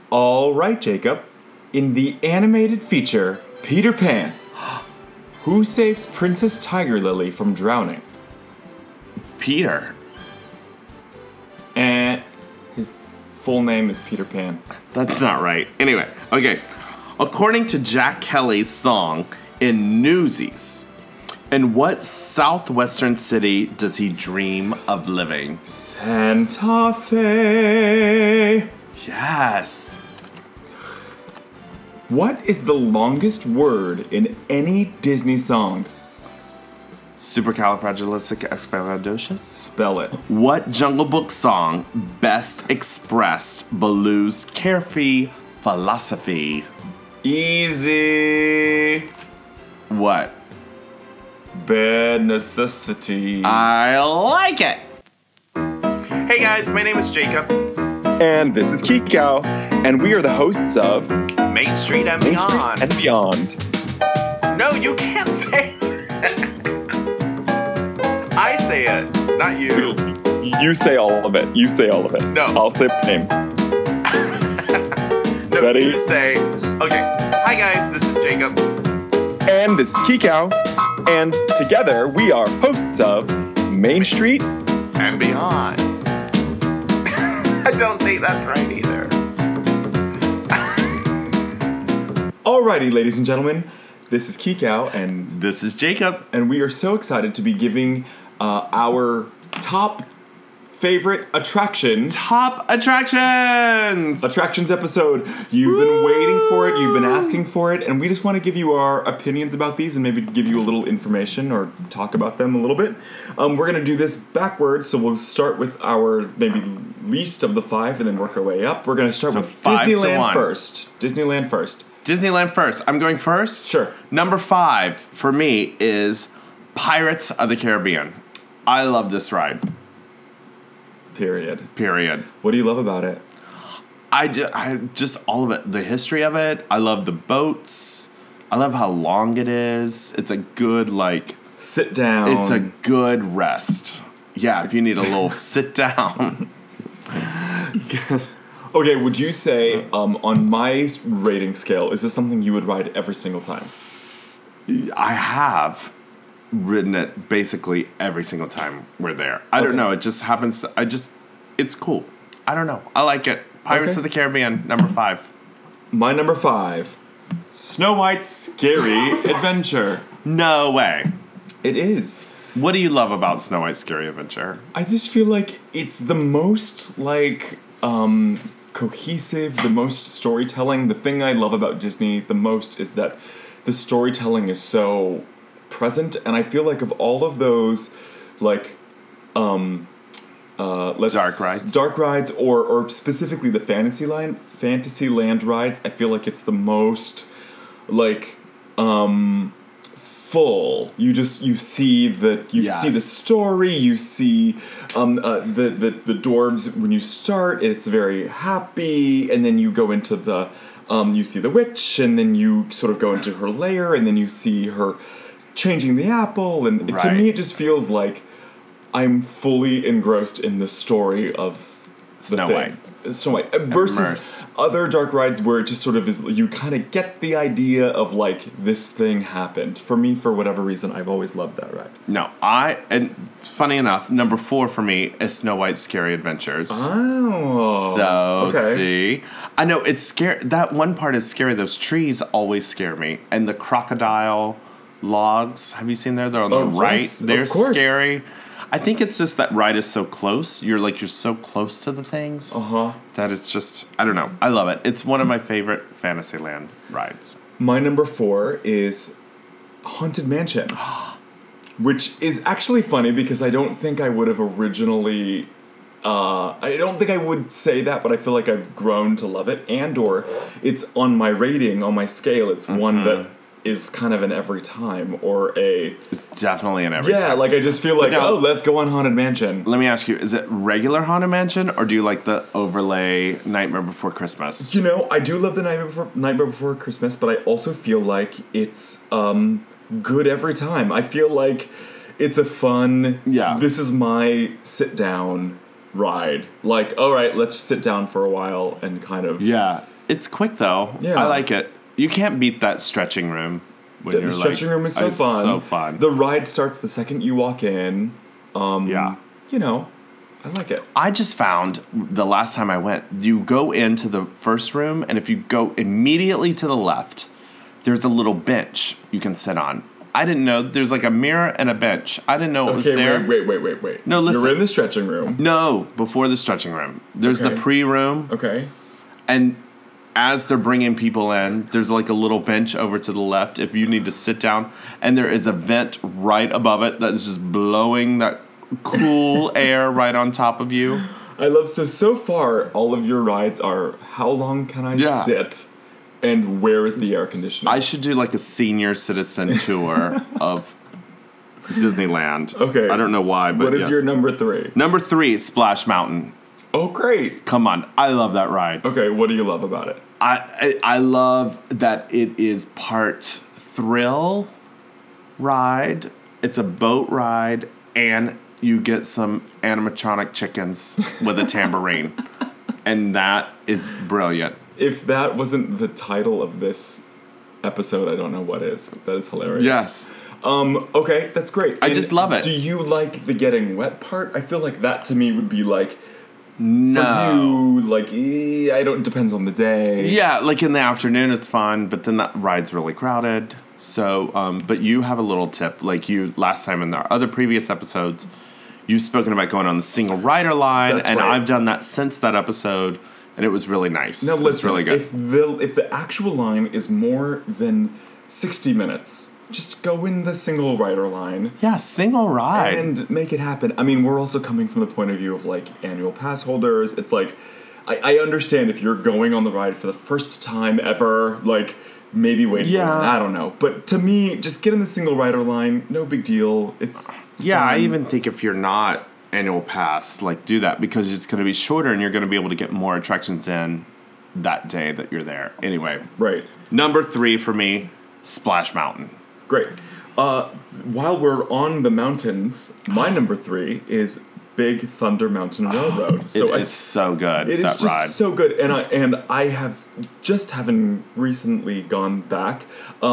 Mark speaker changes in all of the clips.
Speaker 1: All right, Jacob. In the animated feature, Peter Pan, who saves Princess Tiger Lily from drowning?
Speaker 2: Peter.
Speaker 1: And his full name is Peter Pan.
Speaker 2: That's not right. Anyway, okay. According to Jack Kelly's song in Newsies, in what southwestern city does he dream of living?
Speaker 1: Santa Fe.
Speaker 2: Yes.
Speaker 1: What is the longest word in any Disney song?
Speaker 2: Supercalifragilisticexpialidocious?
Speaker 1: Spell it.
Speaker 2: What Jungle Book song best expressed Baloo's carefree philosophy?
Speaker 1: Easy.
Speaker 2: What?
Speaker 1: Bad necessity.
Speaker 2: I like it. Hey guys, my name is Jacob.
Speaker 1: And this is Kikau, and we are the hosts of
Speaker 2: Main Street and
Speaker 1: Main Street
Speaker 2: Beyond.
Speaker 1: and Beyond.
Speaker 2: No, you can't say it. I say it, not you.
Speaker 1: You say all of it. You say all of it.
Speaker 2: No.
Speaker 1: I'll say my name.
Speaker 2: No,
Speaker 1: Ready?
Speaker 2: you say. Okay. Hi guys, this is Jacob.
Speaker 1: And this is Kikau, and together we are hosts of Main Street.
Speaker 2: And Beyond. I don't think that's right either.
Speaker 1: Alrighty, ladies and gentlemen, this is Kikau, and
Speaker 2: This is Jacob.
Speaker 1: we are so excited to be giving our top favorite attractions.
Speaker 2: Top attractions!
Speaker 1: Attractions episode. You've been waiting for it, you've been asking for it, and we just want to give you our opinions about these and maybe give you a little information or talk about them a little bit. We're going to do this backwards, so we'll start with our maybe least of the five and then work our way up. We're going to start
Speaker 2: So
Speaker 1: with
Speaker 2: 5 to
Speaker 1: Disneyland
Speaker 2: 1.
Speaker 1: first. Disneyland first.
Speaker 2: Disneyland first. I'm going first?
Speaker 1: Sure.
Speaker 2: Number 5 for me is Pirates of the Caribbean. I love this ride.
Speaker 1: Period. What do you love about it?
Speaker 2: I just all of it. The history of it. I love the boats. I love how long it is. It's a good,
Speaker 1: Sit down.
Speaker 2: it's a good rest. Yeah, if you need a little sit down.
Speaker 1: Okay, would you say, on my rating scale, is this something you would ride every single time?
Speaker 2: I have ridden it basically every single time we're there. I don't
Speaker 1: Okay.
Speaker 2: know. It just happens. It's cool. I don't know. I like it. Pirates
Speaker 1: Okay.
Speaker 2: of the Caribbean, number 5.
Speaker 1: My number 5, Snow White's Scary Adventure.
Speaker 2: No way.
Speaker 1: It is.
Speaker 2: What do you love about Snow White's Scary Adventure?
Speaker 1: I just feel like it's the most, cohesive, the most storytelling. The thing I love about Disney the most is that the storytelling is so present, and I feel like of all of those,
Speaker 2: Dark rides?
Speaker 1: Dark rides, or specifically the Fantasyland rides, I feel like it's the most, full. You see that you
Speaker 2: Yes.
Speaker 1: see the story. You see the dwarves when you start. It's very happy, and then you go into the you see the witch, and then you sort of go into her lair, and then you see her changing the apple, and to
Speaker 2: Right.
Speaker 1: me it just feels like I'm fully engrossed in the story of the
Speaker 2: Snow
Speaker 1: thing.
Speaker 2: White.
Speaker 1: Snow White versus
Speaker 2: Immersed.
Speaker 1: other dark rides where it just sort of is, you kind of get the idea of this thing happened. For me, for whatever reason, I've always loved that ride.
Speaker 2: No, and funny enough, number 4 for me is Snow White's Scary Adventures.
Speaker 1: Oh.
Speaker 2: So,
Speaker 1: okay.
Speaker 2: see. I know, it's scary. That one part is scary. Those trees always scare me. And the crocodile logs, have you seen there? They're on the right.
Speaker 1: Yes,
Speaker 2: They're
Speaker 1: of course.
Speaker 2: scary. I think it's just that ride is so close. You're so close to the things that it's just, I don't know. I love it. It's one of my favorite Fantasyland rides.
Speaker 1: My number 4 is Haunted Mansion, which is actually funny because I don't think I would have originally. I don't think I would say that, but I feel like I've grown to love it. And/or it's on my rating, on my scale, it's one that is kind of an every time or a.
Speaker 2: It's definitely an every
Speaker 1: Yeah,
Speaker 2: time.
Speaker 1: I just feel like,
Speaker 2: Now-
Speaker 1: let's go on Haunted Mansion.
Speaker 2: Let me ask you, is it regular Haunted Mansion or do you like the overlay Nightmare Before Christmas?
Speaker 1: I do love the Nightmare Before Christmas, but I also feel like it's good every time. I feel like it's a fun.
Speaker 2: Yeah.
Speaker 1: This is my sit down ride. All right, let's sit down for a while and kind of.
Speaker 2: Yeah. It's quick though.
Speaker 1: Yeah.
Speaker 2: I like it. You can't beat that stretching room. When
Speaker 1: The
Speaker 2: you're
Speaker 1: stretching room is so
Speaker 2: it's
Speaker 1: fun.
Speaker 2: So fun.
Speaker 1: The ride starts the second you walk in.
Speaker 2: Yeah.
Speaker 1: You know, I like it.
Speaker 2: I just found the last time I went, you go into the first room, and if you go immediately to the left, there's a little bench you can sit on. I didn't know there's like a mirror and a bench. I didn't know it was there.
Speaker 1: Wait.
Speaker 2: No, listen.
Speaker 1: You're in the stretching room.
Speaker 2: No, before the stretching room. There's
Speaker 1: Okay.
Speaker 2: the pre-room,
Speaker 1: Okay.
Speaker 2: and as they're bringing people in, there's like a little bench over to the left if you need to sit down, and there is a vent right above it that's just blowing that cool air right on top of you.
Speaker 1: I love so far all of your rides are how long can I
Speaker 2: Yeah.
Speaker 1: sit and where is the air conditioning?
Speaker 2: I should do like a senior citizen tour of Disneyland.
Speaker 1: Okay.
Speaker 2: I don't know why, but
Speaker 1: what is
Speaker 2: yes.
Speaker 1: your number 3?
Speaker 2: Number 3, Splash Mountain.
Speaker 1: Oh, great.
Speaker 2: Come on, I love that ride.
Speaker 1: Okay, what do you love about it?
Speaker 2: I love that it is part thrill ride. It's a boat ride, and you get some animatronic chickens with a tambourine, and that is brilliant.
Speaker 1: If that wasn't the title of this episode, I don't know what is. That is hilarious.
Speaker 2: Yes.
Speaker 1: Okay, that's great.
Speaker 2: I just love it.
Speaker 1: Do you like the getting wet part? I feel like that to me would be like
Speaker 2: No.
Speaker 1: for you, like I don't. Depends on the day.
Speaker 2: Yeah, like in the afternoon it's fun, but then that ride's really crowded. So, but you have a little tip. Like you last time in our other previous episodes, you've spoken about going on the single rider line,
Speaker 1: That's
Speaker 2: and
Speaker 1: right.
Speaker 2: I've done that since that episode, and it was really nice.
Speaker 1: Now
Speaker 2: It's
Speaker 1: listen,
Speaker 2: really good.
Speaker 1: if the actual line is more than 60 minutes, just go in the single rider line.
Speaker 2: Yeah, single ride.
Speaker 1: And make it happen. I mean, we're also coming from the point of view of like annual pass holders. It's like, I understand if you're going on the ride for the first time ever, like maybe wait.
Speaker 2: Yeah.
Speaker 1: I don't know. But to me, just get in the single rider line. No big deal. It's
Speaker 2: Yeah, I
Speaker 1: fun.
Speaker 2: even think if you're not annual pass, like do that because it's going to be shorter and you're going to be able to get more attractions in that day that you're there. Anyway,
Speaker 1: Right.
Speaker 2: number 3 for me, Splash Mountain.
Speaker 1: Great. While we're on the mountains, my number 3 is Big Thunder Mountain Railroad.
Speaker 2: It is so good,
Speaker 1: It is
Speaker 2: that
Speaker 1: just
Speaker 2: ride.
Speaker 1: so good, and I have just having recently gone back.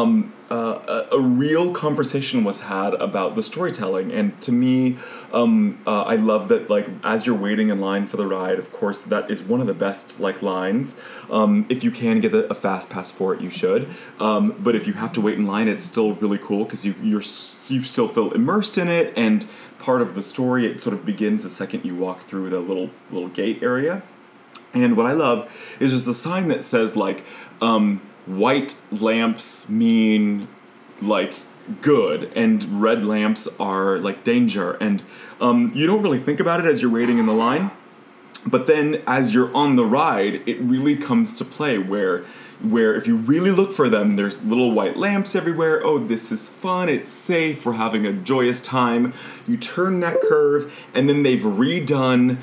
Speaker 1: A real conversation was had about the storytelling, and to me, I love that. Like as you're waiting in line for the ride, of course, that is one of the best like lines. If you can get a fast pass for it, you should. But if you have to wait in line, it's still really cool because you still feel immersed in it, and part of the story it sort of begins the second you walk through the little gate area. And what I love is there's a sign that says like white lamps mean like good and red lamps are like danger, and you don't really think about it as you're waiting in the line, but then as you're on the ride it really comes to play where if you really look for them, there's little white lamps everywhere. Oh, this is fun, it's safe, we're having a joyous time. You turn that curve and then they've redone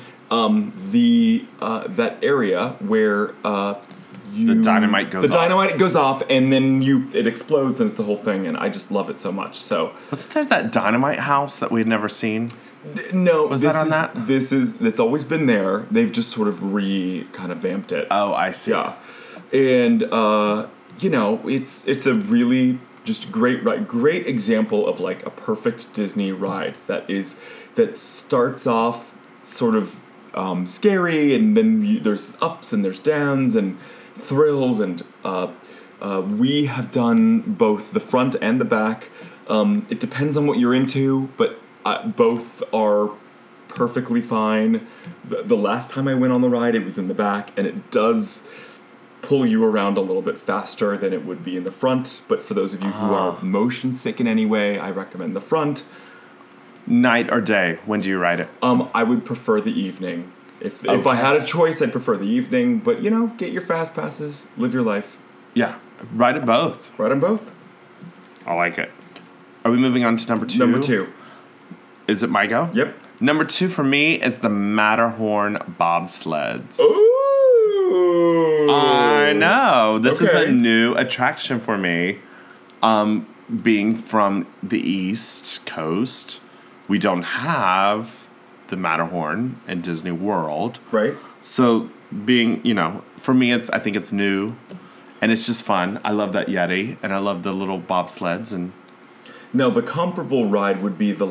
Speaker 1: that area where
Speaker 2: The dynamite goes off.
Speaker 1: The dynamite goes off, and then it explodes, and it's the whole thing. And I just love it so much. So
Speaker 2: Wasn't there that dynamite house that we'd never seen?
Speaker 1: no,
Speaker 2: Was
Speaker 1: this
Speaker 2: that on
Speaker 1: is,
Speaker 2: that?
Speaker 1: This is it's always been there. They've just sort of kind of vamped it.
Speaker 2: Oh, I see.
Speaker 1: Yeah, and it's a really just great ride, great example of like a perfect Disney ride that starts off sort of scary, and then there's ups and there's downs and thrills, and we have done both the front and the back. It depends on what you're into, but both are perfectly fine. The last time I went on the ride, it was in the back, and it does pull you around a little bit faster than it would be in the front. But for those of you who are motion sick in any way, I recommend the front.
Speaker 2: Night or day? When do you ride it?
Speaker 1: I would prefer the evening. If I
Speaker 2: Okay.
Speaker 1: had a choice, I'd prefer the evening. But get your fast passes, live your life.
Speaker 2: Yeah, ride it both.
Speaker 1: Ride them both.
Speaker 2: I like it. Are we moving on to number 2?
Speaker 1: Number 2.
Speaker 2: Is it my go?
Speaker 1: Yep.
Speaker 2: Number 2 for me is the Matterhorn bobsleds.
Speaker 1: Ooh.
Speaker 2: I know. This is
Speaker 1: Okay.
Speaker 2: a new attraction for me. Being from the East Coast, we don't have the Matterhorn in Disney World.
Speaker 1: Right.
Speaker 2: So being, for me, I think it's new, and it's just fun. I love that Yeti, and I love the little bobsleds, and
Speaker 1: No, the comparable ride would be the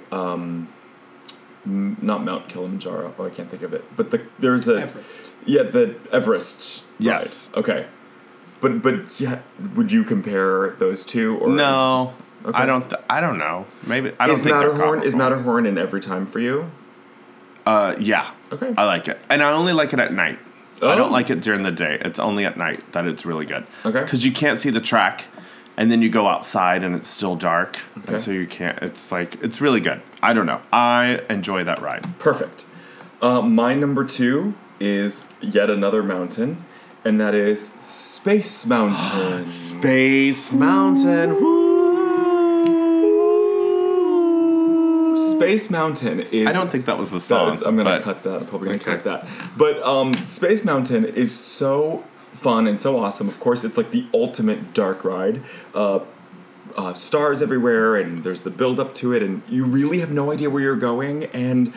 Speaker 1: not Mount Kilimanjaro. Oh, I can't think of it. But there's a
Speaker 3: Everest.
Speaker 1: Yeah, the Everest.
Speaker 2: Yes.
Speaker 1: Ride. Okay. But yeah, would you compare those two or
Speaker 2: no,
Speaker 1: is it just, okay.
Speaker 2: I don't know. Maybe I don't
Speaker 1: Is
Speaker 2: think they're
Speaker 1: Matterhorn
Speaker 2: comparable.
Speaker 1: Matterhorn in every time for you?
Speaker 2: Yeah.
Speaker 1: Okay.
Speaker 2: I like it, and I only like it at night. I
Speaker 1: Oh.
Speaker 2: don't like it during the day. It's only at night that it's really good.
Speaker 1: Okay.
Speaker 2: Because you can't see the track, and then you go outside and it's still dark,
Speaker 1: Okay.
Speaker 2: and so you can't. It's it's really good. I don't know. I enjoy that ride.
Speaker 1: Perfect. My number 2 is yet another mountain, and that is Space Mountain.
Speaker 2: Space Mountain.
Speaker 1: Space Mountain is.
Speaker 2: I don't think that was the song.
Speaker 1: I'm gonna
Speaker 2: but-
Speaker 1: cut that. I'm probably gonna
Speaker 2: Okay.
Speaker 1: cut that. But Space Mountain is so fun and so awesome. Of course, it's like the ultimate dark ride. Stars everywhere, and there's the build up to it, and you really have no idea where you're going, and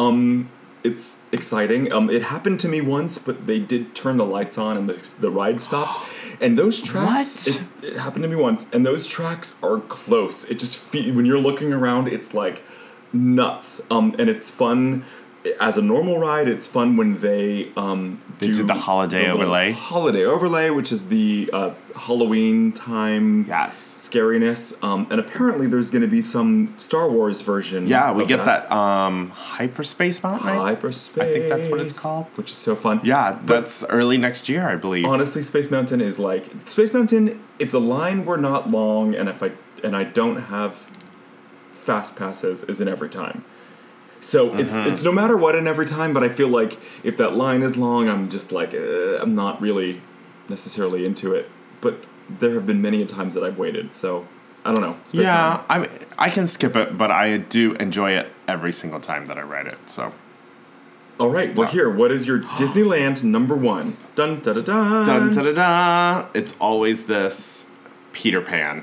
Speaker 1: it's exciting. It happened to me once, but they did turn the lights on, and the ride stopped. And those tracks,
Speaker 2: What?
Speaker 1: it happened to me once, and those tracks are close. It just when you're looking around, it's like nuts. And it's fun as a normal ride. It's fun when they
Speaker 2: They did the holiday
Speaker 1: little
Speaker 2: overlay.
Speaker 1: Holiday overlay, which is the Halloween time
Speaker 2: Yes.
Speaker 1: scariness. And apparently there's going to be some Star Wars version.
Speaker 2: Yeah, we
Speaker 1: of
Speaker 2: get that Hyperspace Mountain.
Speaker 1: Hyperspace.
Speaker 2: I think that's what it's called.
Speaker 1: Which is so fun.
Speaker 2: Yeah, that's early next year, I believe.
Speaker 1: Honestly, Space Mountain is like Space Mountain. If the line were not long, and I don't have fast passes, is in every time. So it's no matter what in every time. But I feel like if that line is long, I'm just like I'm not really necessarily into it. But there have been many times that I've waited. So I don't know. Space
Speaker 2: Yeah,
Speaker 1: Mountain.
Speaker 2: I can skip it, but I do enjoy it every single time that I ride it. So
Speaker 1: All right. Well, here. What is your Disneyland number 1? Dun da da dun.
Speaker 2: dun da da da! It's always this Peter Pan's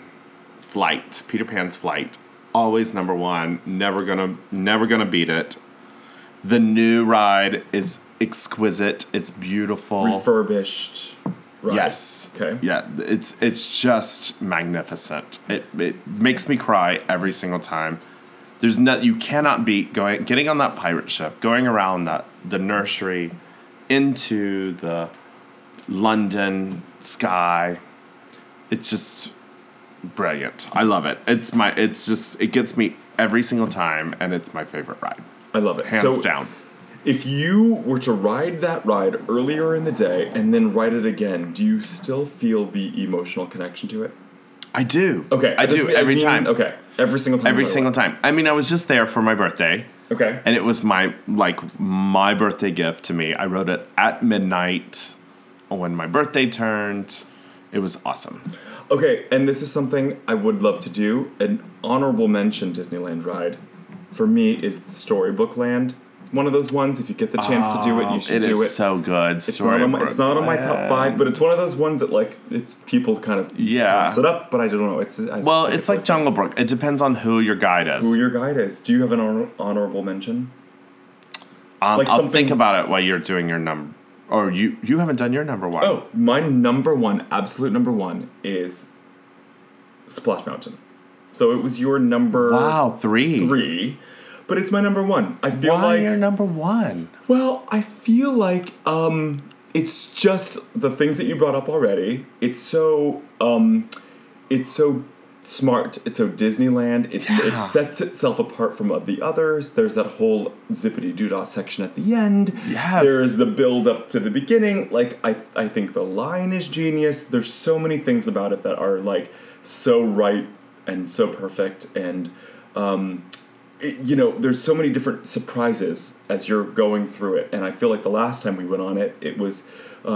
Speaker 2: Flight. Always number 1. Never gonna beat it. The new ride is exquisite. It's beautiful.
Speaker 1: Refurbished. Ride.
Speaker 2: Yes.
Speaker 1: Okay.
Speaker 2: Yeah, it's just magnificent. It makes me cry every single time. You cannot beat getting on that pirate ship, going around the nursery into the London sky. It's just brilliant. I love it. It gets me every single time, and it's my favorite ride.
Speaker 1: I love it.
Speaker 2: Hands down.
Speaker 1: If you were to ride that ride earlier in the day and then ride it again, do you still feel the emotional connection to it?
Speaker 2: I do.
Speaker 1: Okay.
Speaker 2: I do every time.
Speaker 1: Okay. Every single time.
Speaker 2: Every single time. I mean, I was just there for my birthday.
Speaker 1: Okay.
Speaker 2: And it was my birthday gift to me. I rode it at midnight when my birthday turned. It was awesome.
Speaker 1: Okay, and this is something I would love to do. An honorable mention Disneyland ride for me is Storybook Land. One of those ones, if you get the chance to do it, you should do it.
Speaker 2: It is so good.
Speaker 1: It's not on my top 5, but it's one of those ones that it's people kind of pass it up, but I don't know. It's
Speaker 2: like Jungle Book. It depends on who your guide is.
Speaker 1: Who your guide is. Do you have an honorable mention?
Speaker 2: I'll think about it while you're doing your number. Or you haven't done your number 1.
Speaker 1: Oh, my number 1, absolute number 1, is Splash Mountain. So it was your number...
Speaker 2: Wow, 3.
Speaker 1: 3. But it's my number 1. I feel
Speaker 2: Why your number 1?
Speaker 1: Well, I feel like it's just the things that you brought up already. It's so smart. It's so Disneyland. It sets itself apart from the others. There's that whole zippity doodah section at the end.
Speaker 2: Yes.
Speaker 1: There's the build up to the beginning. Like I think the line is genius. There's so many things about it that are like so right and so perfect, and there's so many different surprises as you're going through it. And I feel like the last time we went on it, it was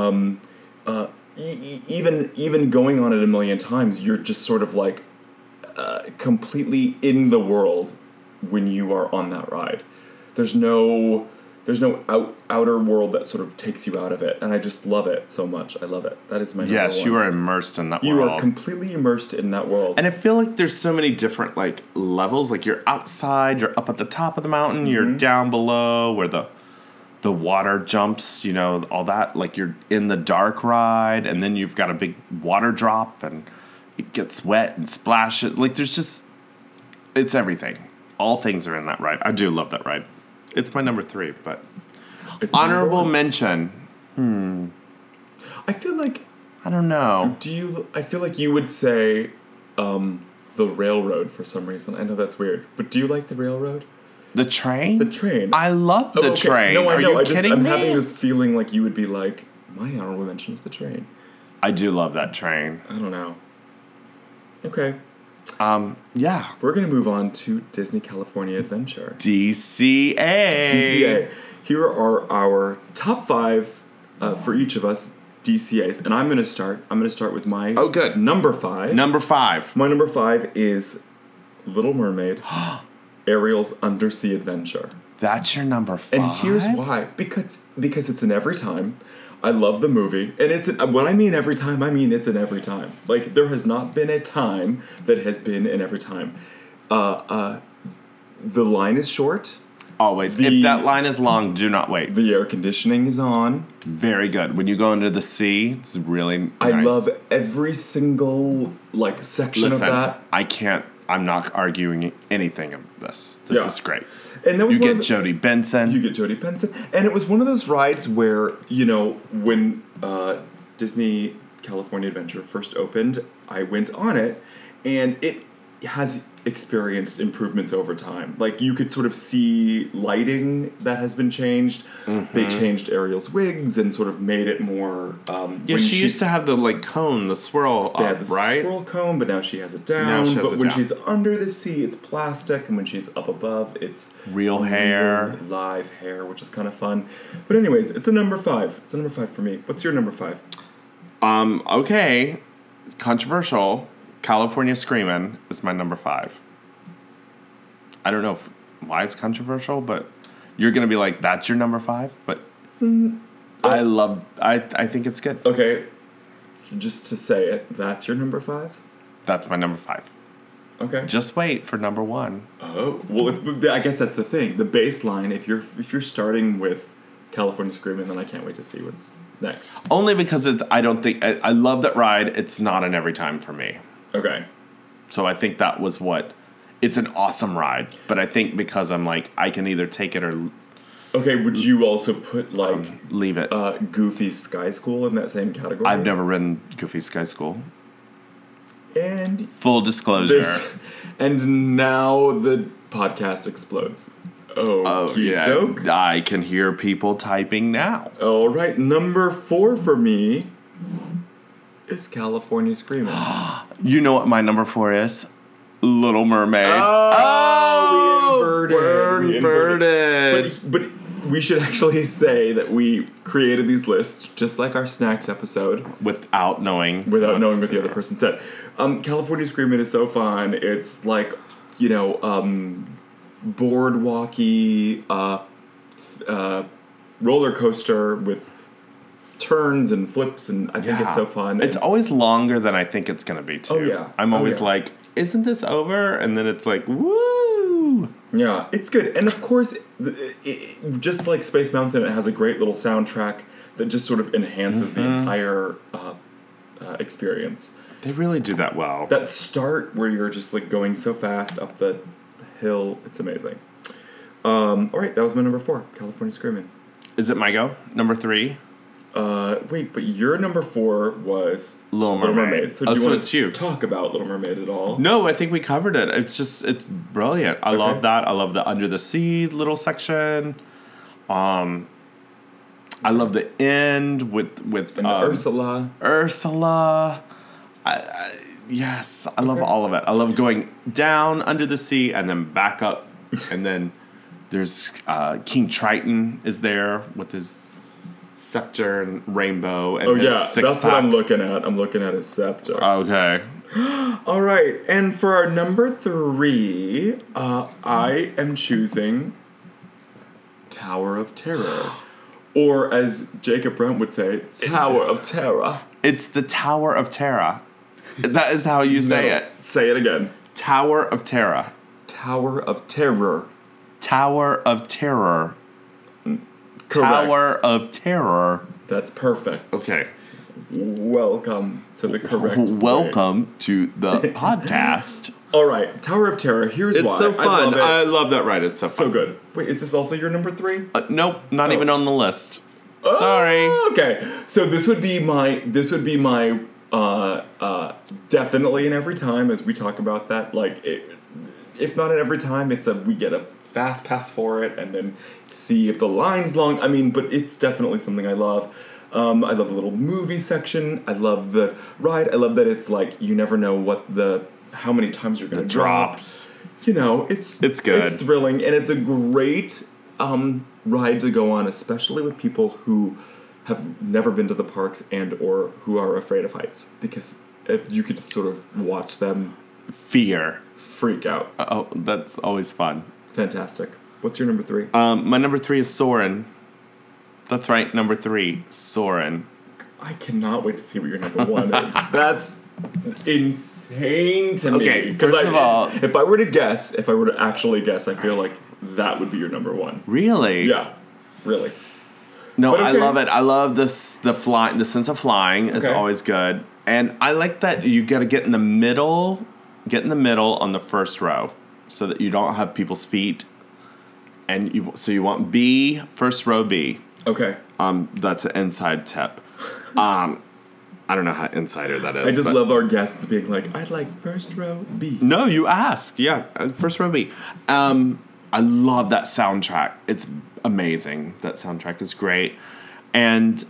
Speaker 1: even going on it a million times, you're just sort of like completely in the world when you are on that ride. There's no outer world that sort of takes you out of it, and I just love it so much. I love it. That is my number 1.
Speaker 2: Yes, you are immersed in that
Speaker 1: You
Speaker 2: world.
Speaker 1: are completely immersed in that world.
Speaker 2: And I feel like there's so many different levels. Like you're outside, you're up at the top of the mountain, you're down below where the the water jumps, all that. Like you're in the dark ride, and then you've got a big water drop, and it gets wet and splashes. Like it's everything. All things are in that ride. I do love that ride. It's my number 3, but
Speaker 1: It's
Speaker 2: honorable
Speaker 1: number
Speaker 2: mention.
Speaker 1: one. I feel like
Speaker 2: I don't know.
Speaker 1: I feel like you would say the railroad for some reason. I know that's weird, but do you like the railroad?
Speaker 2: The train?
Speaker 1: The train.
Speaker 2: I love the train.
Speaker 1: No, I
Speaker 2: Are
Speaker 1: know.
Speaker 2: you kidding
Speaker 1: I'm
Speaker 2: me?
Speaker 1: having this feeling like you would be like, my honorable mention is the train.
Speaker 2: I do love that train.
Speaker 1: I don't know. Okay.
Speaker 2: Yeah.
Speaker 1: We're going to move on to Disney California Adventure.
Speaker 2: DCA.
Speaker 1: DCA. Here are our top 5 for each of us DCAs. And I'm going to start. I'm going to start with my number 5.
Speaker 2: Number 5.
Speaker 1: My number 5 is Little Mermaid, Ariel's Undersea Adventure.
Speaker 2: That's your number 5?
Speaker 1: And here's why. Because it's an every time. I love the movie. And when I mean every time, I mean it's an every time. Like, there has not been a time that has been an every time. The line is short.
Speaker 2: Always. If that line is long, do not wait.
Speaker 1: The air conditioning is on.
Speaker 2: Very good. When you go into the sea, it's really nice.
Speaker 1: I love every single, section of that.
Speaker 2: I'm not arguing anything of this. This is great.
Speaker 1: And that was
Speaker 2: you get Jodie Benson.
Speaker 1: You get Jodie Benson. And it was one of those rides where, when Disney California Adventure first opened, I went on it, and it has experienced improvements over time. Like, you could sort of see lighting that has been changed. Mm-hmm. They changed Ariel's wigs and sort of made it more...
Speaker 2: she used to have the, cone, the swirl up, right?
Speaker 1: Swirl cone, but now she has it down. When she's under the sea, it's plastic, and when she's up above, it's...
Speaker 2: real hair.
Speaker 1: Live hair, which is kind of fun. But anyways, it's a number 5. It's a number 5 for me. What's your number 5?
Speaker 2: Okay. Controversial. California Screamin' is my number 5. I don't know why it's controversial, but you're going to be like, that's your number 5? But I think it's good.
Speaker 1: Okay. Just to say it, that's your number 5?
Speaker 2: That's my number 5.
Speaker 1: Okay.
Speaker 2: Just wait for number 1.
Speaker 1: Oh, well, I guess that's the thing. The baseline, if you're starting with California Screamin', then I can't wait to see what's next.
Speaker 2: Only because I love that ride. It's not an every time for me.
Speaker 1: Okay.
Speaker 2: So I think that was it's an awesome ride, but I think because I'm I can either take it or...
Speaker 1: Okay, would you also put,
Speaker 2: leave it.
Speaker 1: Goofy Sky School in that same category?
Speaker 2: I've never ridden Goofy Sky School.
Speaker 1: And...
Speaker 2: full disclosure.
Speaker 1: And now the podcast explodes. Oh,
Speaker 2: yeah.
Speaker 1: Doke.
Speaker 2: I can hear people typing now.
Speaker 1: All right, number 4 for me is California Screamin'.
Speaker 2: You know what my number 4 is? Little Mermaid.
Speaker 1: Oh, we
Speaker 2: inverted.
Speaker 1: But we should actually say that we created these lists just like our snacks episode
Speaker 2: without knowing
Speaker 1: what the other person said. California Screamin' is so fun. It's boardwalky roller coaster with turns and flips, and I think it's so fun.
Speaker 2: It's always longer than I think it's going to be, too.
Speaker 1: Oh, yeah.
Speaker 2: I'm always like, isn't this over? And then it's like, woo!
Speaker 1: Yeah, it's good. And of course, just like Space Mountain, it has a great little soundtrack that just sort of enhances the entire experience.
Speaker 2: They really do that well.
Speaker 1: That start where you're just going so fast up the hill, it's amazing. All right, that was my number 4, California Screamin'.
Speaker 2: Is it my go? Number 3?
Speaker 1: Wait, but your number 4 was
Speaker 2: Little Mermaid.
Speaker 1: So do you want to talk about Little Mermaid at all?
Speaker 2: No, I think we covered it. It's brilliant. I love that. I love the under the sea little section. I love the end with
Speaker 1: Ursula.
Speaker 2: Ursula. Yes, I love all of it. I love going down under the sea and then back up, and then there's King Triton is there with his scepter and rainbow and his six-pack.
Speaker 1: That's what I'm looking at. I'm looking at his scepter.
Speaker 2: Okay.
Speaker 1: All right, and for our number 3, I am choosing Tower of Terror. Or as Jacob Brent would say, Tower of Terror.
Speaker 2: It's the Tower of Terror. That is how you say it.
Speaker 1: Say it again.
Speaker 2: Tower of Terror.
Speaker 1: Tower of Terror.
Speaker 2: Tower of Terror. Tower of Terror.
Speaker 1: That's perfect.
Speaker 2: Okay.
Speaker 1: Welcome to the correct
Speaker 2: Welcome to the podcast.
Speaker 1: All right, Tower of Terror. Here's why.
Speaker 2: It's so fun.
Speaker 1: I
Speaker 2: love that ride. It's so fun.
Speaker 1: so good. Wait, is this also your number 3?
Speaker 2: Nope, not even on the list.
Speaker 1: Oh,
Speaker 2: Sorry.
Speaker 1: Okay, so this would be my definitely in every time as we talk about that. Like, if not at every time, we get a fast pass for it and then see if the line's long. I mean, but it's definitely something I love. I love the little movie section. I love the ride. I love that it's like you never know how many times you're gonna drop.
Speaker 2: Drops.
Speaker 1: You know, it's
Speaker 2: good.
Speaker 1: It's thrilling, and it's a great ride to go on, especially with people who have never been to the parks and or who are afraid of heights, because if you could just sort of watch them
Speaker 2: Fear.
Speaker 1: freak out.
Speaker 2: Oh, that's always fun.
Speaker 1: Fantastic. What's your number 3?
Speaker 2: My number 3 is Soarin'. That's right, number 3, Soarin'.
Speaker 1: I cannot wait to see what your number 1 is. That's insane to me.
Speaker 2: Okay, first of all,
Speaker 1: if I were to actually guess, I feel like that would be your number 1.
Speaker 2: really?
Speaker 1: Yeah, really.
Speaker 2: No,
Speaker 1: But
Speaker 2: I
Speaker 1: okay.
Speaker 2: love it. I love this. The sense of flying is
Speaker 1: Okay.
Speaker 2: always good, and I like that you got to get in the middle on the first row, so that you don't have people's feet, and you want B, first row B.
Speaker 1: Okay.
Speaker 2: That's an inside tip. I don't know how insider that is.
Speaker 1: I just
Speaker 2: but-
Speaker 1: love our guests being like, I'd like first row B.
Speaker 2: No, you ask. Yeah, first row B. I love that soundtrack. It's amazing. That soundtrack is great. And,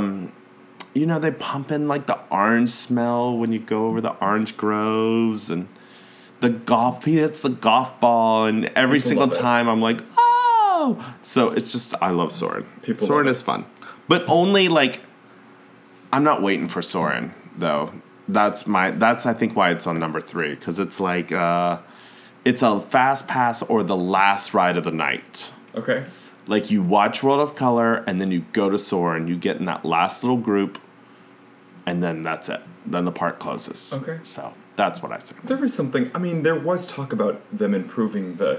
Speaker 2: they pump in like the orange smell when you go over the orange groves and the golf. He hits the golf ball, and every
Speaker 1: People
Speaker 2: single
Speaker 1: love it.
Speaker 2: time I'm like, oh! So it's just, I love Soarin'.
Speaker 1: People
Speaker 2: Soarin'
Speaker 1: love
Speaker 2: is fun. But only like, I'm not waiting for Soarin', though. That's I think why it's on number 3, because it's like it's a fast pass or the last ride of the night.
Speaker 1: Okay.
Speaker 2: Like you watch World of Color and then you go to Soarin', you get in that last little group, and then that's it. Then the park closes.
Speaker 1: Okay.
Speaker 2: So that's what I say.
Speaker 1: There was something, there was talk about them improving the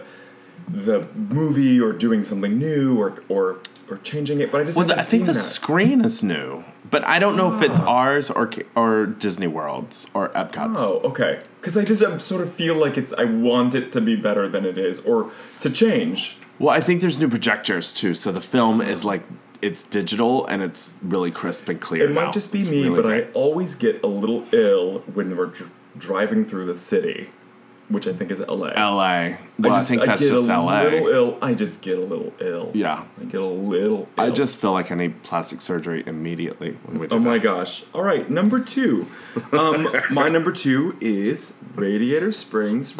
Speaker 1: movie or doing something new or changing it, but I just haven't
Speaker 2: I think
Speaker 1: seen
Speaker 2: the
Speaker 1: that.
Speaker 2: screen is new, but I don't know if it's ours or Disney World's or Epcot's.
Speaker 1: Oh, okay. Because I sort of feel like I want it to be better than it is, or to change.
Speaker 2: Well, I think there's new projectors too, so the film is like it's digital and it's really crisp and clear.
Speaker 1: It might just be me, but I always get a little ill when we're driving through the city, which I think is LA.
Speaker 2: LA. Well, I think that's just LA.
Speaker 1: I just get a little ill.
Speaker 2: Yeah.
Speaker 1: I get a little ill.
Speaker 2: I just feel like I need plastic surgery immediately when we do
Speaker 1: Oh
Speaker 2: that.
Speaker 1: my gosh. All right, number 2. My number 2 is Radiator Springs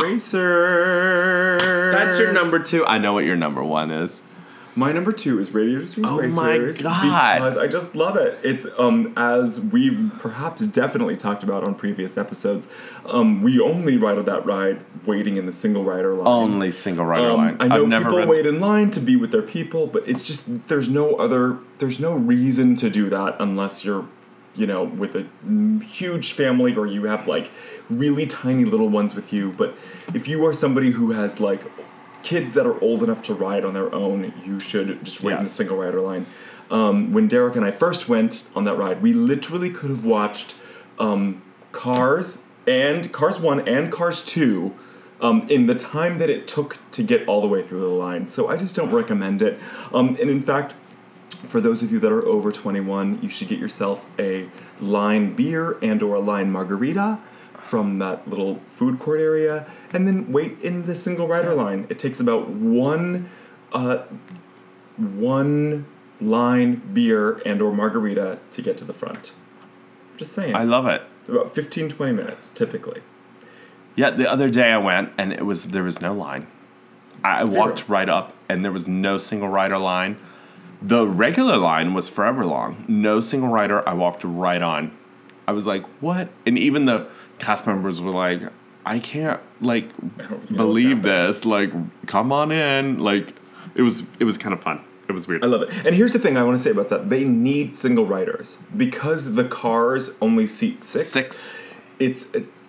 Speaker 1: Racer.
Speaker 2: That's your number 2. I know what your number 1 is.
Speaker 1: My number 2 is Radiator Springs
Speaker 2: Oh
Speaker 1: Racers.
Speaker 2: my God.
Speaker 1: Because I just love it. It's as we've perhaps definitely talked about on previous episodes, we only ride on that ride waiting in the single rider line.
Speaker 2: Only single rider line.
Speaker 1: I know
Speaker 2: I've never
Speaker 1: people
Speaker 2: ridden-
Speaker 1: wait in line to be with their people, but it's just there's no reason to do that unless you're with a huge family or you have like really tiny little ones with you. But if you are somebody who has like kids that are old enough to ride on their own, you should just wait in the
Speaker 2: Yes.
Speaker 1: single rider line. When Derek and I first went on that ride, we literally could have watched Cars 1 and Cars 2 in the time that it took to get all the way through the line. So I just don't recommend it. And in fact, for those of you that are over 21, you should get yourself a line beer and or a line margarita from that little food court area, and then wait in the single rider line. It takes about one line beer and or margarita to get to the front. Just saying.
Speaker 2: I love it.
Speaker 1: About 15-20 minutes, typically.
Speaker 2: Yeah, the other day I went and there was no line. I
Speaker 1: Zero.
Speaker 2: walked right up and there was no single rider line. The regular line was forever long. No single rider. I walked right on. I was like, what? And even the cast members were like, I can't like believe this. Like, come on in. Like, it was kind of fun. It was weird.
Speaker 1: I love it. And here's the thing I want to say about that. They need single riders. Because the cars only seat 6.
Speaker 2: Six.
Speaker 1: It's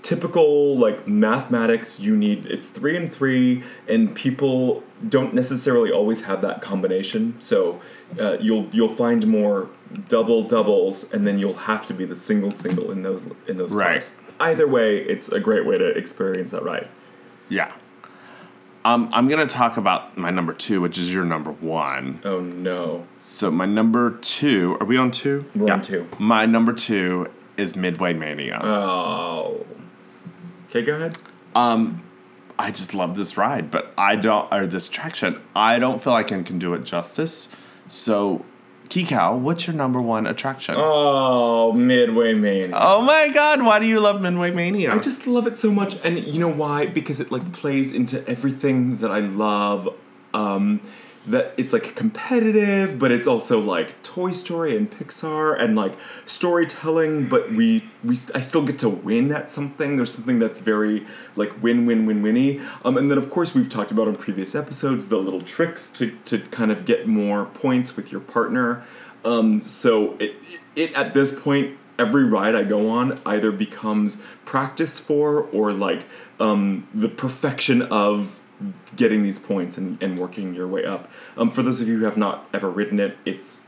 Speaker 1: typical like mathematics. It's 3 and 3, and people don't necessarily always have that combination. So you'll find more doubles, and then you'll have to be the single in those
Speaker 2: Right.
Speaker 1: cars. Either way, it's a great way to experience that ride.
Speaker 2: Yeah. I'm going to talk about my number 2, which is your number 1.
Speaker 1: Oh no.
Speaker 2: So my number 2, are we on 2?
Speaker 1: We're on 2.
Speaker 2: My number 2 is Midway Mania.
Speaker 1: Oh. Okay, go ahead.
Speaker 2: I just love this ride, but this attraction. I don't feel like I can do it justice. So, Kikau, what's your number 1 attraction?
Speaker 1: Oh, Midway Mania.
Speaker 2: Oh my god, why do you love Midway Mania?
Speaker 1: I just love it so much, and you know why? Because it like plays into everything that I love. That it's like competitive, but it's also like Toy Story and Pixar and like storytelling. But I still get to win at something. There's something that's very like win-winny. And then of course we've talked about in previous episodes the little tricks to kind of get more points with your partner. So it at this point, every ride I go on either becomes practice for or like the perfection of getting these points and working your way up. For those of you who have not ever ridden it, it's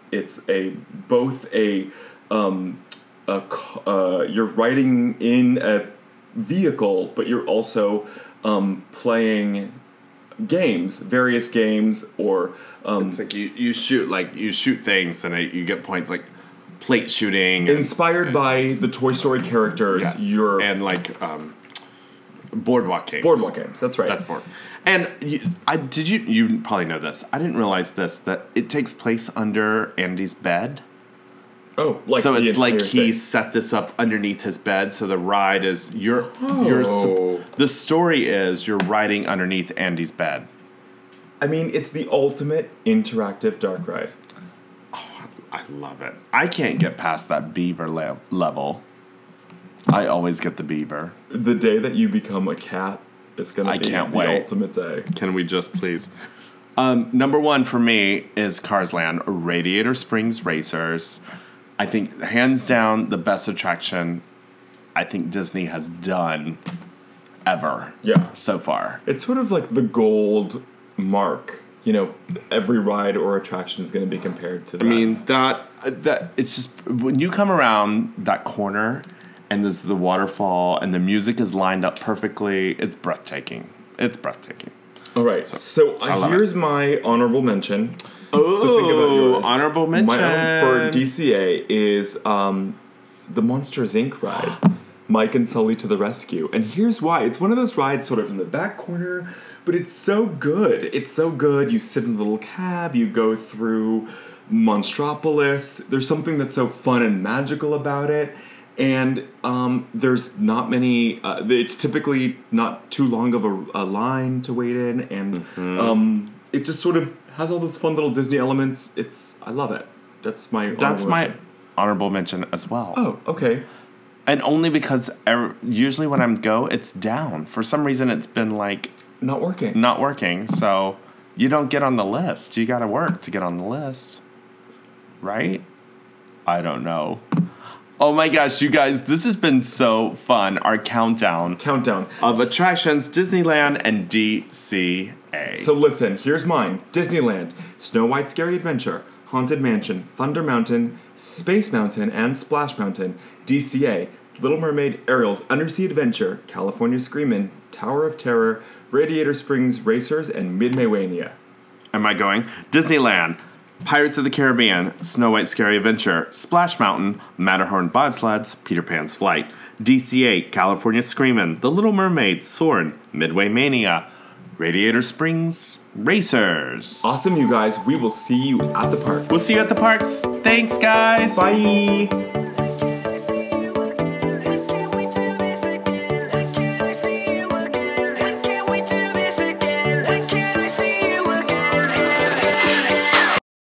Speaker 1: you're riding in a vehicle, but you're also playing various games, or
Speaker 2: it's like you shoot things and you get points like plate shooting.
Speaker 1: Inspired by the Toy Story characters,
Speaker 2: yes, and like boardwalk games.
Speaker 1: Boardwalk games, that's right.
Speaker 2: That's board. And you probably know this. I didn't realize this, that it takes place under Andy's bed.
Speaker 1: Oh, like
Speaker 2: so
Speaker 1: the
Speaker 2: it's like he
Speaker 1: thing.
Speaker 2: set this up underneath his bed, so the ride is the story is you're riding underneath Andy's bed.
Speaker 1: I mean, it's the ultimate interactive dark ride.
Speaker 2: Oh, I love it. I can't get past that beaver level. I always get the beaver.
Speaker 1: The day that you become a cat is going to be the ultimate day.
Speaker 2: Can we just please? Number 1 for me is Cars Land, Radiator Springs Racers. I think hands down the best attraction I think Disney has done ever.
Speaker 1: Yeah.
Speaker 2: So far.
Speaker 1: It's sort of like the gold mark. You know, every ride or attraction is going to be compared to that.
Speaker 2: I mean, that it's just when you come around that corner and there's the waterfall and the music is lined up perfectly, it's breathtaking. It's breathtaking.
Speaker 1: All right. So here's my honorable mention.
Speaker 2: Oh,
Speaker 1: so think about yours.
Speaker 2: Honorable mention.
Speaker 1: My own for DCA is the Monsters, Inc. ride. Mike and Sully to the rescue. And here's why. It's one of those rides sort of in the back corner, but it's so good. It's so good. You sit in a little cab, you go through Monstropolis. There's something that's so fun and magical about it. And there's not many, it's typically not too long of a line to wait in. And it just sort of has all those fun little Disney elements. I love it. That's my
Speaker 2: honorable mention as well.
Speaker 1: Oh, okay.
Speaker 2: And only because usually when I go, it's down. For some reason, it's been like...
Speaker 1: Not working.
Speaker 2: So you don't get on the list. You got to work to get on the list. Right? I don't know. Oh my gosh, you guys, this has been so fun. Our countdown of attractions, Disneyland and DCA.
Speaker 1: So listen, here's mine. Disneyland, Snow White's Scary Adventure, Haunted Mansion, Thunder Mountain, Space Mountain, and Splash Mountain. DCA, Little Mermaid, Ariel's Undersea Adventure, California Screamin', Tower of Terror, Radiator Springs Racers, and Midway-wania.
Speaker 2: Am I going? Disneyland, Pirates of the Caribbean, Snow White's Scary Adventure, Splash Mountain, Matterhorn Bobsleds, Peter Pan's Flight, DCA, California Screamin', The Little Mermaid, Soarin', Midway-mania, Radiator Springs Racers.
Speaker 1: Awesome, you guys. We will see you at the parks.
Speaker 2: We'll see you at the parks. Thanks, guys.
Speaker 1: Bye.